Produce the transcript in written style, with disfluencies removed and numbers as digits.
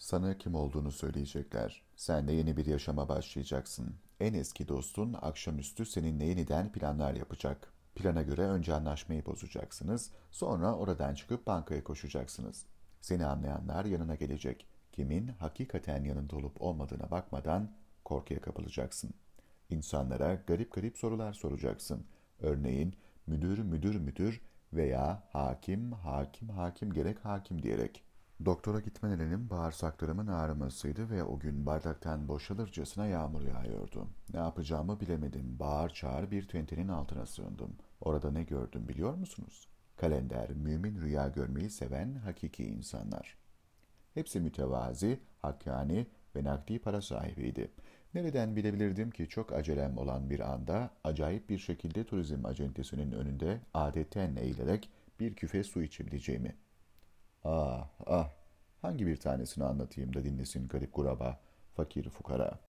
Sana kim olduğunu söyleyecekler. Sen de yeni bir yaşama başlayacaksın. En eski dostun akşamüstü seninle yeniden planlar yapacak. Plana göre önce anlaşmayı bozacaksınız, sonra oradan çıkıp bankaya koşacaksınız. Seni anlayanlar yanına gelecek. Kimin hakikaten yanında olup olmadığına bakmadan korkuya kapılacaksın. İnsanlara garip garip sorular soracaksın. Örneğin müdür müdür müdür veya hakim hakim hakim gerek hakim diyerek. Doktora gitme nedenim bağırsaklarımın ağrımasıydı ve o gün bardaktan boşalırcasına yağmur yağıyordu. Ne yapacağımı bilemedim. Bağır çağır bir tentenin altına sığındım. Orada ne gördüm biliyor musunuz? Kalender, mümin rüya görmeyi seven hakiki insanlar. Hepsi mütevazi, hakkani ve nakdi para sahibiydi. Nereden bilebilirdim ki çok acelem olan bir anda acayip bir şekilde turizm acentesinin önünde adetten eğilerek bir küfe su içebileceğimi. Ah, ah, hangi bir tanesini anlatayım da dinlesin garip guraba, fakir fukara.